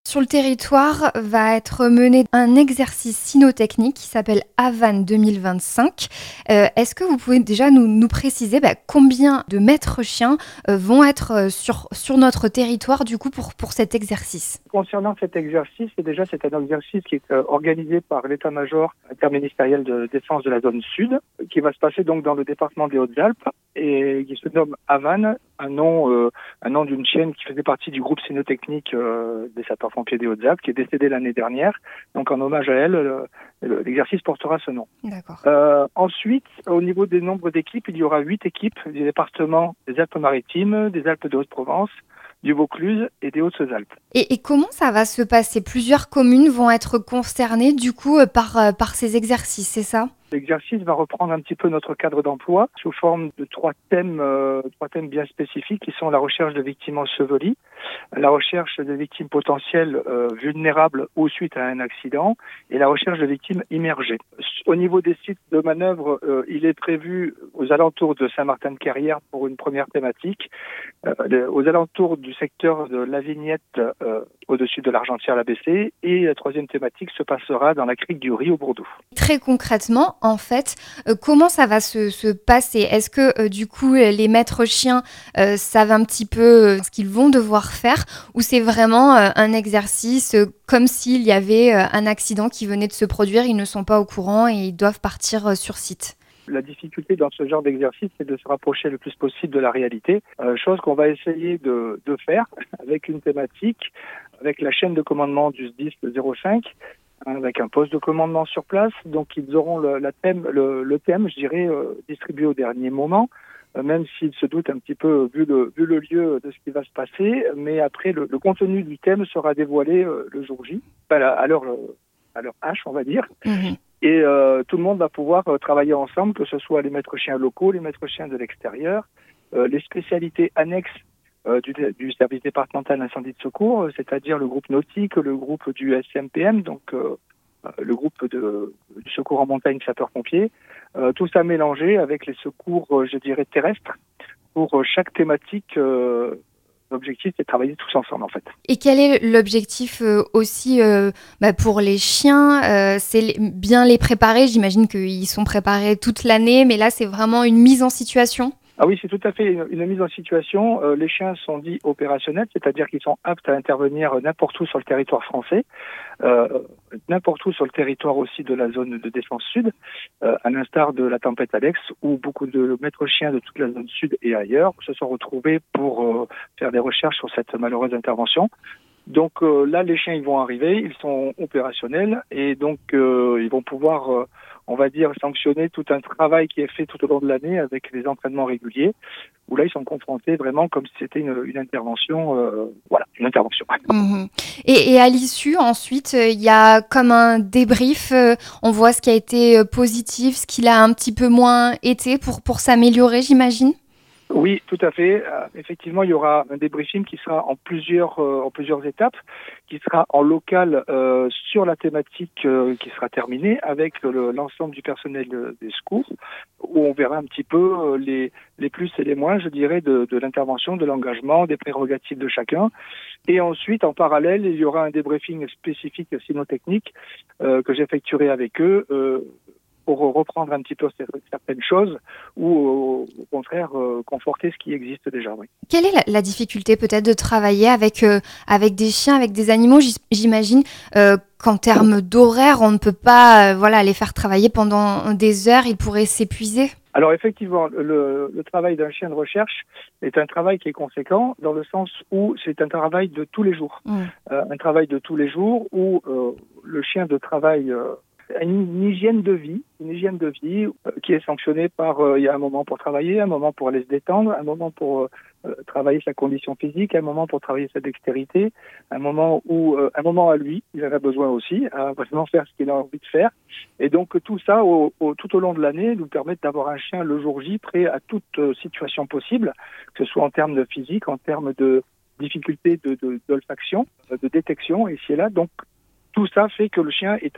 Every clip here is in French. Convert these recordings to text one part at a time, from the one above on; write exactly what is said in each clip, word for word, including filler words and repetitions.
Sur le territoire va être mené un exercice cynotechnique qui s'appelle Avan deux mille vingt-cinq. Euh, est-ce que vous pouvez déjà nous, nous préciser bah, combien de maîtres chiens euh, vont être euh, sur, sur notre territoire du coup pour, pour cet exercice? Concernant cet exercice, c'est déjà c'est un exercice qui est euh, organisé par l'état-major interministériel de défense de la zone sud, qui va se passer donc dans le département des Hautes-Alpes et qui se nomme Avan, un nom, euh, un nom d'une chienne qui faisait partie du groupe cynotechnique euh, des sapeurs-pompiers des Hautes-Alpes, qui est décédée l'année dernière. Donc en hommage à elle, le, le, l'exercice portera ce nom. D'accord. Euh, ensuite, au niveau des nombres d'équipes, il y aura huit équipes du département des Alpes-Maritimes, des Alpes de Haute-Provence, du Vaucluse et des Hautes-Alpes. Et, et comment ça va se passer? Plusieurs communes vont être concernées du coup par, par ces exercices, c'est ça? L'exercice va reprendre un petit peu notre cadre d'emploi sous forme de trois thèmes, euh, trois thèmes bien spécifiques qui sont la recherche de victimes ensevelies, la recherche de victimes potentielles euh, vulnérables ou suite à un accident et la recherche de victimes immergées. Au niveau des sites de manœuvre, euh, il est prévu aux alentours de Saint-Martin-de-Carrière pour une première thématique, euh, aux alentours du secteur de la Vignette euh, au-dessus de l'Argentière-la B C et la troisième thématique se passera dans la crique du Rio Bourdoux. Très concrètement, en fait, euh, comment ça va se, se passer? Est-ce que euh, du coup les maîtres chiens euh, savent un petit peu euh, ce qu'ils vont devoir faire ou c'est vraiment euh, un exercice euh, comme s'il y avait euh, un accident qui venait de se produire, ils ne sont pas au courant et ils doivent partir euh, sur site? La difficulté dans ce genre d'exercice, c'est de se rapprocher le plus possible de la réalité, euh, chose qu'on va essayer de, de faire avec une thématique, avec la chaîne de commandement du S D I S zéro cinq, avec un poste de commandement sur place. Donc ils auront le, la thème, le, le thème, je dirais, euh, distribué au dernier moment, euh, même s'ils se doutent un petit peu, vu le, vu le lieu de ce qui va se passer. Mais après, le, le contenu du thème sera dévoilé euh, le jour J, à l'heure à l'heure H, on va dire. Mmh. Et euh, tout le monde va pouvoir euh, travailler ensemble, que ce soit les maîtres chiens locaux, les maîtres chiens de l'extérieur, euh, les spécialités annexes euh, du, du service départemental d'incendie de secours, euh, c'est-à-dire le groupe nautique, le groupe du S M P M, donc euh, le groupe de, du secours en montagne sapeurs-pompiers, euh, tout ça mélangé avec les secours, euh, je dirais, terrestres, pour euh, chaque thématique. Euh, L'objectif, c'est de travailler tous ensemble, en fait. Et quel est l'objectif euh, aussi euh, bah, pour les chiens? euh, C'est les, bien les préparer. J'imagine qu'ils sont préparés toute l'année, mais là, c'est vraiment une mise en situation. Ah oui, c'est tout à fait une, une mise en situation. Euh, les chiens sont dits opérationnels, c'est-à-dire qu'ils sont aptes à intervenir n'importe où sur le territoire français, euh, n'importe où sur le territoire aussi de la zone de défense sud, euh, à l'instar de la tempête Alex, où beaucoup de maîtres chiens de toute la zone sud et ailleurs se sont retrouvés pour euh, faire des recherches sur cette malheureuse intervention. Donc euh, là, les chiens, ils vont arriver, ils sont opérationnels et donc euh, ils vont pouvoir, euh, on va dire, sanctionner tout un travail qui est fait tout au long de l'année avec des entraînements réguliers, où là, ils sont confrontés vraiment comme si c'était une, une intervention, euh, voilà, une intervention. Mmh. Et, et à l'issue, ensuite, il euh, y a comme un débrief. Euh, on voit ce qui a été positif, ce qui l'a un petit peu moins été pour, pour s'améliorer, j'imagine. Oui, tout à fait. Euh, effectivement, il y aura un débriefing qui sera en plusieurs euh, en plusieurs étapes, qui sera en local euh, sur la thématique euh, qui sera terminée avec le, l'ensemble du personnel de, des secours, où on verra un petit peu euh, les les plus et les moins, je dirais, de, de l'intervention, de l'engagement, des prérogatives de chacun. Et ensuite, en parallèle, il y aura un débriefing spécifique cynotechnique euh, que j'effectuerai avec eux. Euh, pour reprendre un petit peu certaines choses ou au, au contraire euh, conforter ce qui existe déjà. Oui. Quelle est la, la difficulté peut-être de travailler avec, euh, avec des chiens, avec des animaux? J'imagine euh, qu'en termes d'horaire, on ne peut pas euh, voilà, les faire travailler pendant des heures, ils pourraient s'épuiser. Alors effectivement, le, le travail d'un chien de recherche est un travail qui est conséquent dans le sens où c'est un travail de tous les jours. Mmh. Euh, un travail de tous les jours où euh, le chien de travail... Euh, Une, une hygiène de vie, une hygiène de vie euh, qui est sanctionnée par euh, il y a un moment pour travailler, un moment pour aller se détendre, un moment pour euh, travailler sa condition physique, un moment pour travailler sa dextérité, un moment où euh, un moment à lui, il en a besoin aussi, à vraiment faire ce qu'il a envie de faire. Et donc tout ça au, au, tout au long de l'année nous permet d'avoir un chien le jour J prêt à toute euh, situation possible, que ce soit en termes de physique, en termes de difficulté de, de, d'olfaction, de détection ici et là. Donc tout ça fait que le chien est un,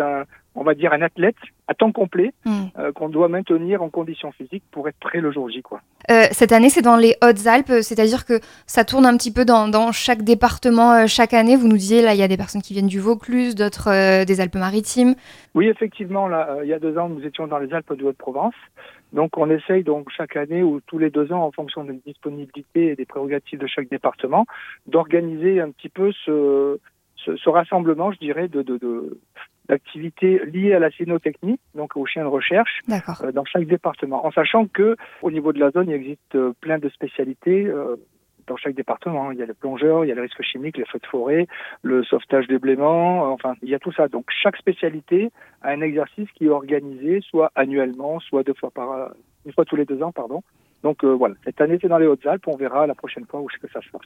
on va dire, un athlète à temps complet mmh. euh, qu'on doit maintenir en condition physique pour être prêt le jour J, quoi. Euh, cette année, c'est dans les Hautes-Alpes, c'est-à-dire que ça tourne un petit peu dans, dans chaque département euh, chaque année. Vous nous disiez, là, il y a des personnes qui viennent du Vaucluse, d'autres euh, des Alpes-Maritimes. Oui, effectivement, là, euh, il y a deux ans, nous étions dans les Alpes de Haute-Provence. Donc, on essaye donc chaque année ou tous les deux ans, en fonction des disponibilités et des prérogatives de chaque département, d'organiser un petit peu ce, ce, ce rassemblement, je dirais, de, de, de d'activités liées à la cynotechnie, donc aux chiens de recherche, euh, dans chaque département. En sachant que, au niveau de la zone, il existe euh, plein de spécialités. Euh, dans chaque département, il y a le plongeur, il y a le risque chimique, les feux de forêt, le sauvetage des blaiements, euh, enfin, il y a tout ça. Donc, chaque spécialité a un exercice qui est organisé, soit annuellement, soit deux fois par, une fois tous les deux ans, pardon. Donc, euh, voilà. Cette année, c'est dans les Hautes-Alpes. On verra la prochaine fois où est-ce que ça se passe.